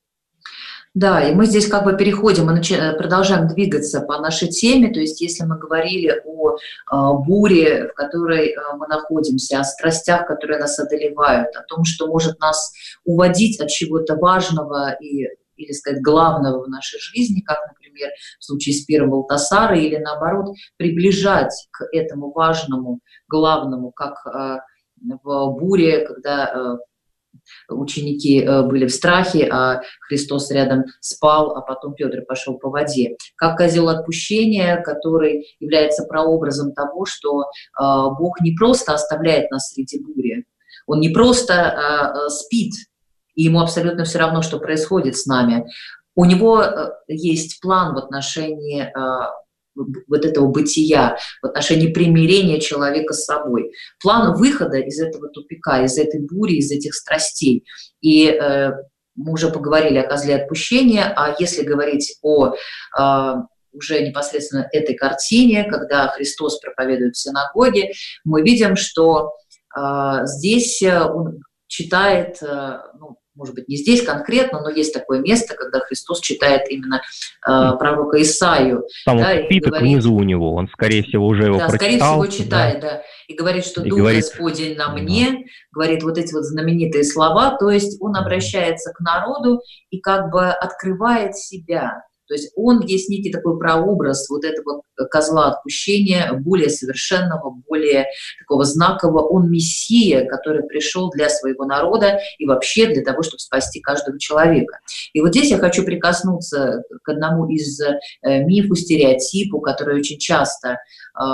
Да, и мы здесь как бы переходим, мы начи- продолжаем двигаться по нашей теме, то есть если мы говорили о, о буре, в которой мы находимся, о страстях, которые нас одолевают, о том, что может нас уводить от чего-то важного и, или сказать, главного в нашей жизни, как, например, в случае с первым Валтасара, или наоборот, приближать к этому важному, главному, как в буре, когда ученики были в страхе, а Христос рядом спал, а потом Петр пошел по воде. Как козел отпущения, который является прообразом того, что Бог не просто оставляет нас среди бури, Он не просто спит, и Ему абсолютно все равно, что происходит с нами. У Него есть план в отношении вот этого бытия, в отношении примирения человека с собой. План выхода из этого тупика, из этой бури, из этих страстей. И э, мы уже поговорили о козле отпущения, а если говорить о э, уже непосредственно этой картине, когда Христос проповедует в синагоге, мы видим, что э, здесь он читает, э, ну, может быть, не здесь конкретно, но есть такое место, когда Христос читает именно э, пророка Исаию. Там да, вот спиток говорит, внизу у него, он, скорее всего, уже его да, прочитал. скорее всего, читает, да. да. И говорит, что и Дух говорит, Господень на мне, да. говорит вот эти вот знаменитые слова, то есть он обращается к народу и как бы открывает себя. То есть он есть некий такой прообраз вот этого козла отпущения, более совершенного, более такого знакового. Он мессия, который пришел для своего народа и вообще для того, чтобы спасти каждого человека. И вот здесь я хочу прикоснуться к одному из мифов, стереотипу, который очень часто э,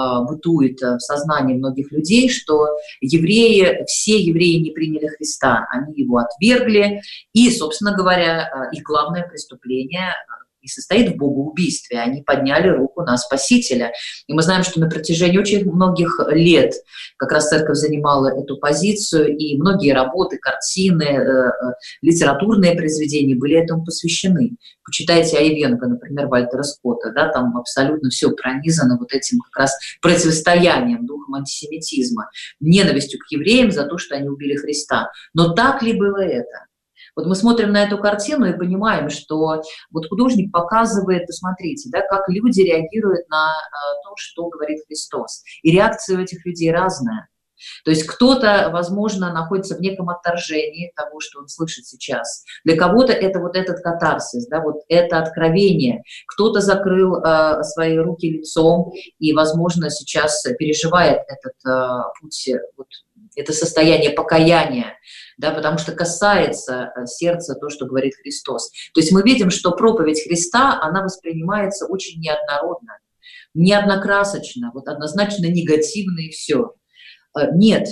бытует в сознании многих людей, что евреи, все евреи не приняли Христа, они его отвергли, и, собственно говоря, их главное преступление – и состоит в богоубийстве. Они подняли руку на Спасителя. И мы знаем, что на протяжении очень многих лет как раз церковь занимала эту позицию, и многие работы, картины, литературные произведения были этому посвящены. Почитайте Айвенго, например, Вальтера Скотта, да, там абсолютно все пронизано вот этим как раз противостоянием, духом антисемитизма, ненавистью к евреям за то, что они убили Христа. Но так ли было это? Вот мы смотрим на эту картину и понимаем, что вот художник показывает, посмотрите, да, как люди реагируют на то, что говорит Христос. И реакция у этих людей разная. То есть кто-то, возможно, находится в неком отторжении того, что он слышит сейчас. Для кого-то это вот этот катарсис, да, вот это откровение. Кто-то закрыл э, свои руки лицом и, возможно, сейчас переживает этот э, путь, вот, это состояние покаяния, да, потому что касается сердца то, что говорит Христос. То есть мы видим, что проповедь Христа, она воспринимается очень неоднородно, неоднокрасочно, вот однозначно негативно и все. Нет.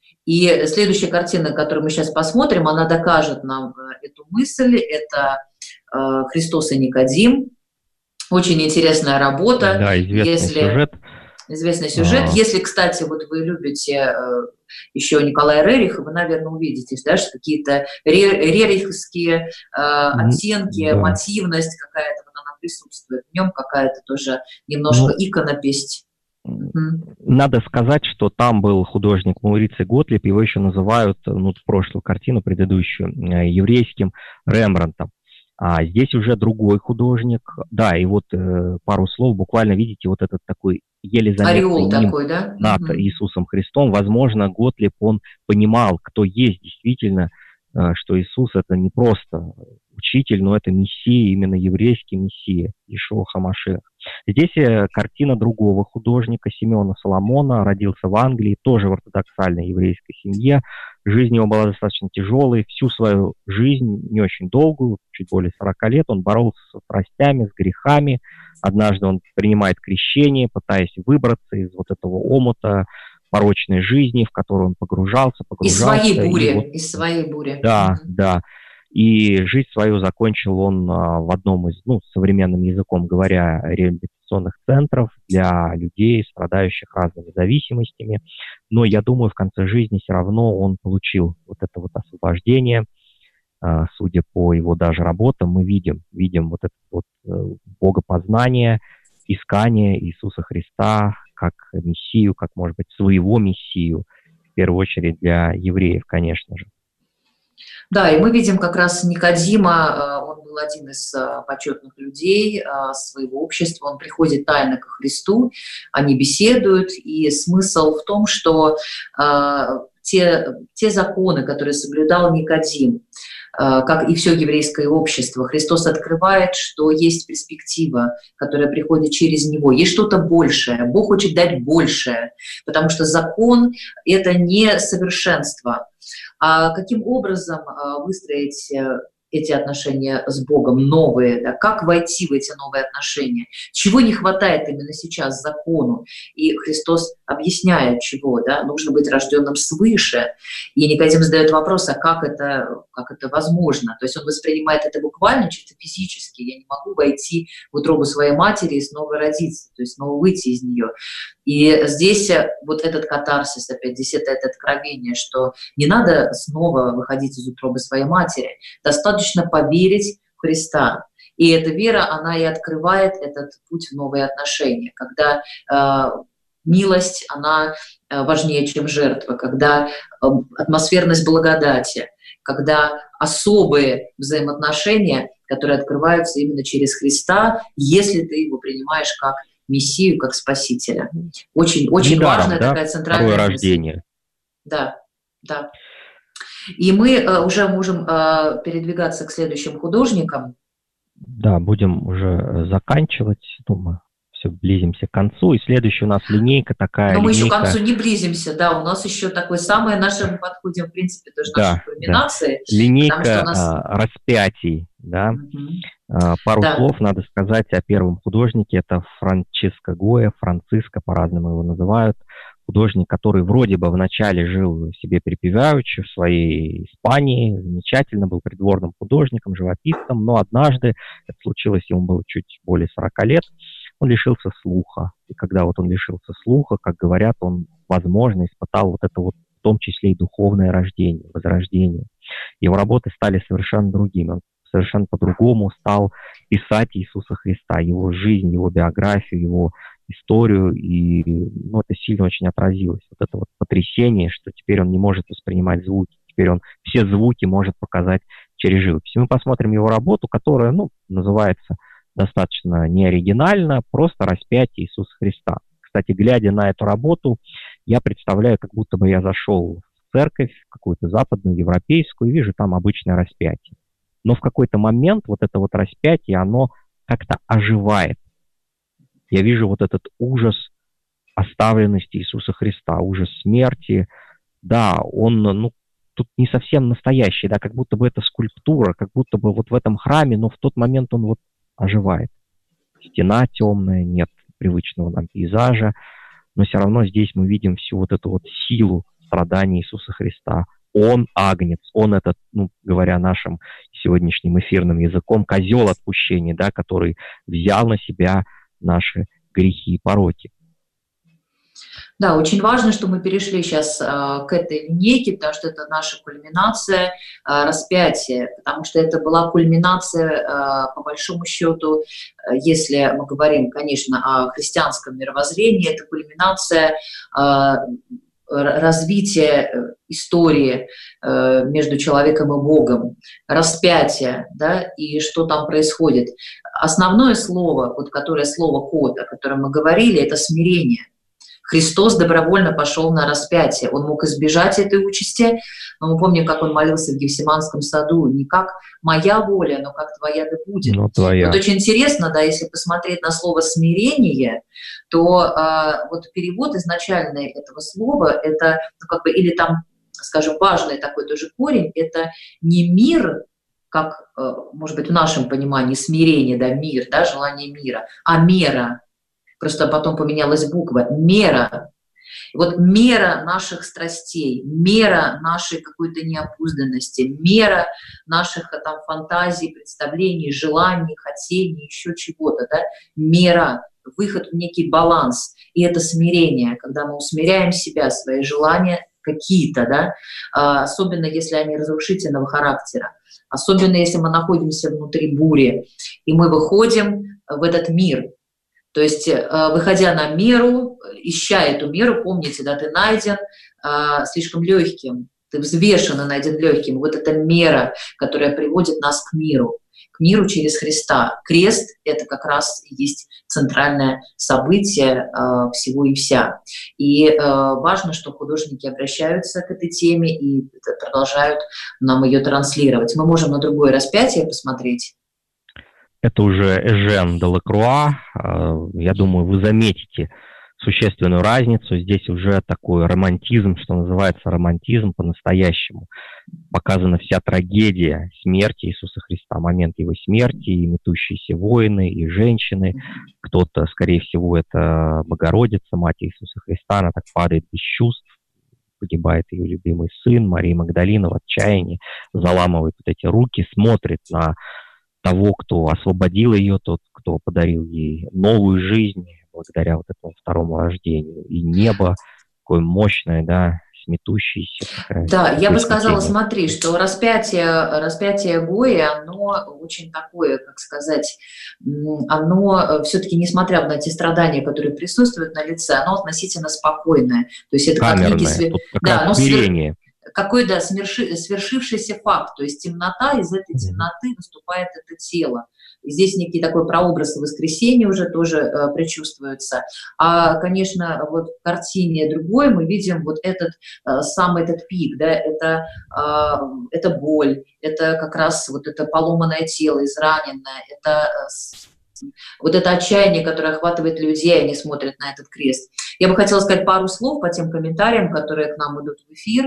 И следующая картина, которую мы сейчас посмотрим, она докажет нам эту мысль. Это Христос и Никодим. Очень интересная работа. Да, известный Если... сюжет. Известный сюжет. А-а-а. Если, кстати, вот вы любите э, еще Николая Рериха, вы, наверное, увидите, да, что какие-то рериховские э, оттенки, да. мотивность какая-то, она присутствует. В нем какая-то тоже немножко Ну, иконопись. Мгм. надо сказать, что там был художник Мауриций Готлиб, его еще называют, ну, прошлую картину, предыдущую, э, еврейским Рембрандтом. А здесь уже другой художник. Да, и вот э, пару слов, буквально видите вот этот такой еле заметный Ореол нимб такой, да? над Мгм. Иисусом Христом. Возможно, Готлиб, он понимал, кто есть действительно, э, что Иисус это не просто учитель, но это мессия, именно еврейский мессия, Иешуа ха-Машиах. Здесь э, картина другого художника, Симеона Соломона, родился в Англии, тоже в ортодоксальной еврейской семье. Жизнь его была достаточно тяжелой. Всю свою жизнь, не очень долгую, чуть более сорока лет, он боролся с страстями, с грехами. Однажды он принимает крещение, пытаясь выбраться из вот этого омута порочной жизни, в которую он погружался, Из погружался. своей И вот, бури, из своей бури. да, Мгм. да. И жизнь свою закончил он а, в одном из, ну, современным языком говоря, реабилитационных центров для людей, страдающих разными зависимостями. Но я думаю, в конце жизни все равно он получил вот это вот освобождение. А, судя по его даже работам, мы видим, видим вот это вот э, богопознание, искание Иисуса Христа как мессию, как, может быть, своего мессию, в первую очередь для евреев, конечно же. Да, и мы видим как раз Никодима, э, он был один из э, почетных людей э, своего общества, он приходит тайно ко Христу, они беседуют, и смысл в том, что э, те, те законы, которые соблюдал Никодим, э, как и все еврейское общество, Христос открывает, что есть перспектива, которая приходит через него, есть что-то большее, Бог хочет дать большее, потому что закон – это не совершенство. А каким образом выстроить эти отношения с Богом, новые, да, как войти в эти новые отношения, чего не хватает именно сейчас закону. И Христос объясняет, чего, да, нужно быть рожденным свыше. И Никодим задает вопрос, а как это, как это возможно? То есть он воспринимает это буквально, чисто физически. Я не могу войти в утробу своей матери и снова родиться, то есть снова выйти из нее. И здесь вот этот катарсис, опять здесь это, это откровение, что не надо снова выходить из утробы своей матери, достаточно поверить в Христа. И эта вера, она и открывает этот путь в новые отношения, когда э, милость, она важнее, чем жертва, когда э, атмосферность благодати, когда особые взаимоотношения, которые открываются именно через Христа, если ты его принимаешь как Мессию, как Спасителя. Очень, очень Недаром, важная да, такая центральная второе мысль. рождение. Да, да. И мы э, уже можем э, передвигаться к следующим художникам. Да, будем уже заканчивать. Думаю, все, близимся к концу. И следующая у нас линейка такая. Но мы линейка... еще к концу не близимся, да, у нас еще такое самое наше, мы подходим, в принципе, тоже да, нашей кульминации. Да. Линейка что у нас... а, распятий, да. Угу. А, пару да. слов надо сказать о первом художнике. Это Франческо Гойя, Франциско, по-разному его называют. Художник, который вроде бы вначале жил себе припеваючи в своей Испании, замечательно, был придворным художником, живописцем, но однажды, это случилось, ему было чуть более сорока лет, он лишился слуха. И когда вот он лишился слуха, как говорят, он, возможно, испытал вот это вот, в том числе и духовное рождение, возрождение. Его работы стали совершенно другими. Он совершенно по-другому стал писать Иисуса Христа, его жизнь, его биографию, его историю, и ну, это сильно очень отразилось. Вот это вот потрясение, что теперь он не может воспринимать звуки, теперь он все звуки может показать через живопись. Мы посмотрим его работу, которая, ну, называется достаточно неоригинально, просто распятие Иисуса Христа. Кстати, глядя на эту работу, я представляю, как будто бы я зашел в церковь, какую-то западную, европейскую, и вижу там обычное распятие. Но в какой-то момент вот это вот распятие, оно как-то оживает. Я вижу вот этот ужас оставленности Иисуса Христа, ужас смерти. Да, он, ну, тут не совсем настоящий, да, как будто бы это скульптура, как будто бы вот в этом храме, но в тот момент он вот оживает. Стена темная, нет привычного нам пейзажа, но все равно здесь мы видим всю вот эту вот силу страданий Иисуса Христа. Он агнец, он этот, ну, говоря нашим сегодняшним эфирным языком, козел отпущения, да, который взял на себя наши грехи и пороки. Да, очень важно, что мы перешли сейчас э, к этой линейке, потому что это наша кульминация э, распятия, потому что это была кульминация, э, по большому счету, э, если мы говорим, конечно, о христианском мировоззрении, это кульминация э, развития истории э, между человеком и Богом, распятие, да, и что там происходит. Основное слово, вот которое слово «код», о котором мы говорили, это смирение. Христос добровольно пошел на распятие. Он мог избежать этой участи, но мы помним, как он молился в Гефсиманском саду. Не как «моя воля», но как «твоя да будет». Ну, твоя. Вот очень интересно, да, если посмотреть на слово «смирение», то э, вот перевод изначальный этого слова, это ну, как бы, или там, скажем, важный такой тоже корень, это не мир, как, э, может быть, в нашем понимании смирение, да, мир, да, желание мира, а мера. Просто потом поменялась буква. Мера. Вот мера наших страстей, мера нашей какой-то необузданности, мера наших там, фантазий, представлений, желаний, хотений, еще чего-то. Да? Мера, выход в некий баланс. И это смирение, когда мы усмиряем себя, свои желания какие-то, да? Особенно если они разрушительного характера. Особенно если мы находимся внутри бури, и мы выходим в этот мир. То есть, выходя на меру, ища эту меру, помните, да, ты найден э, слишком легким, ты взвешен и найден легким. Вот эта мера, которая приводит нас к миру, к миру через Христа. Крест – это как раз и есть центральное событие э, всего и вся. И э, важно, что художники обращаются к этой теме и продолжают нам ее транслировать. Мы можем на другое распятие посмотреть. Это уже Эжен де Лакруа. Я думаю, вы заметите существенную разницу. Здесь уже такой романтизм, что называется романтизм по-настоящему. Показана вся трагедия смерти Иисуса Христа, момент его смерти, и метущиеся воины, и женщины. Кто-то, скорее всего, это Богородица, мать Иисуса Христа, она так падает без чувств. Погибает ее любимый сын, Мария Магдалина в отчаянии, заламывает вот эти руки, смотрит на того, кто освободил ее, тот, кто подарил ей новую жизнь благодаря вот этому второму рождению. И небо такое мощное, да, сметущееся. Да, я бы сказала, смотри, что распятие, распятие Гои, оно очень такое, как сказать, оно все-таки, несмотря на те страдания, которые присутствуют на лице, оно относительно спокойное. То есть это камерное, как некий свер... да, оно смирение. Какой, да, сверши, свершившийся факт, то есть темнота, из этой темноты выступает это тело. Здесь некий такой прообраз воскресения уже тоже э, предчувствуется. А, конечно, вот в картине другой мы видим вот этот э, самый этот пик, да, это, э, это боль, это как раз вот это поломанное тело, израненное, это э, вот это отчаяние, которое охватывает людей, они смотрят на этот крест. Я бы хотела сказать пару слов по тем комментариям, которые к нам идут в эфир, э,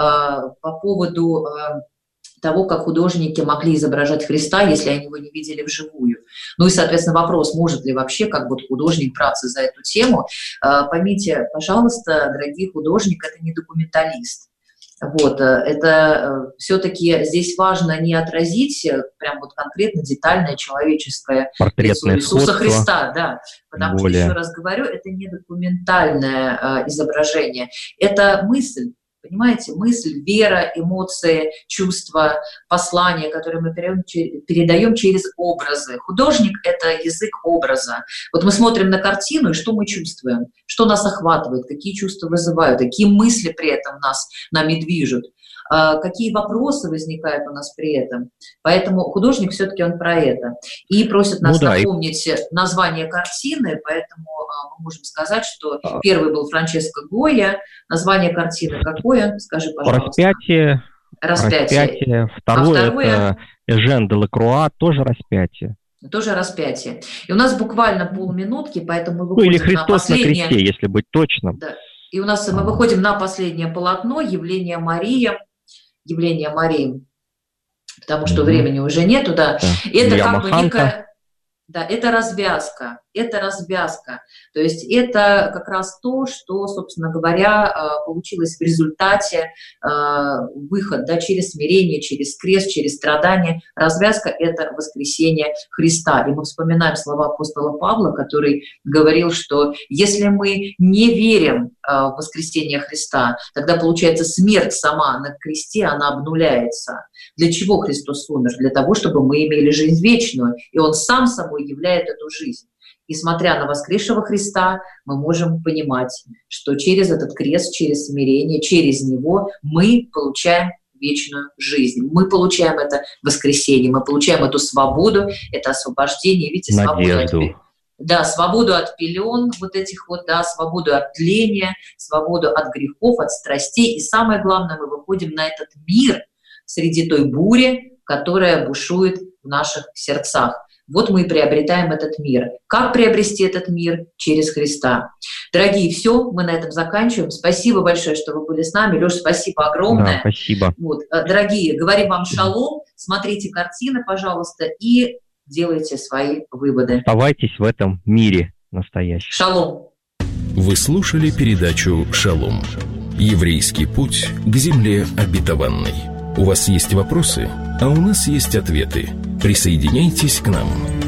по поводу э, того, как художники могли изображать Христа, если они его не видели вживую. Ну и, соответственно, вопрос, может ли вообще как вот художник браться за эту тему. Э, поймите, пожалуйста, дорогие художники, это не документалист. Вот, это все-таки здесь важно не отразить прям вот конкретно детальное человеческое лицо Иисуса Христа, да, потому более. Что, еще раз говорю, это не документальное э, изображение, это мысль. Понимаете, мысль, вера, эмоции, чувства, послания, которые мы передаем через образы. Художник — это язык образа. Вот мы смотрим на картину, и что мы чувствуем? Что нас охватывает? Какие чувства вызывают? Какие мысли при этом нас, нами движут? Какие вопросы возникают у нас при этом? Поэтому художник все-таки он про это. И просит нас ну, да, напомнить и... название картины, поэтому мы можем сказать, что а... первый был Франческо Гойя. Название картины какое? Скажи, пожалуйста. Распятие. Распятие. Распятие. Второе, а второе это Эжен де Лакруа, тоже распятие. Тоже распятие. И у нас буквально полминутки, поэтому мы выходим ну, или Христос на последнее... на кресте, если быть точным. Да. И у нас мы выходим на последнее полотно «Явление Марии». Явление Марии, потому что mm-hmm. времени уже нету, да. Yeah. Это Я как Маханта. бы некая, да, это развязка. это развязка. То есть это как раз то, что, собственно говоря, получилось в результате выход, да, через смирение, через крест, через страдания. Развязка – это воскресение Христа. И мы вспоминаем слова апостола Павла, который говорил, что если мы не верим в воскресение Христа, тогда, получается, смерть сама на кресте, она обнуляется. Для чего Христос умер? Для того, чтобы мы имели жизнь вечную. И Он сам собой являет эту жизнь. И смотря на воскресшего Христа, мы можем понимать, что через этот крест, через смирение, через Него мы получаем вечную жизнь. Мы получаем это воскресение, мы получаем эту свободу, это освобождение. Видите, надежду. Свободу от, да, свободу от пелен вот этих вот, да, свободу от тления, свободу от грехов, от страстей. И самое главное, мы выходим на этот мир среди той бури, которая бушует в наших сердцах. Вот мы и приобретаем этот мир. Как приобрести этот мир? Через Христа. Дорогие, все, мы на этом заканчиваем. Спасибо большое, что вы были с нами. Леша, спасибо огромное. Да, спасибо. Вот. Дорогие, говорим вам шалом, смотрите картины, пожалуйста, и делайте свои выводы. Оставайтесь в этом мире настоящем. Шалом. Вы слушали передачу «Шалом». Еврейский путь к земле обетованной. У вас есть вопросы, а у нас есть ответы. Присоединяйтесь к нам.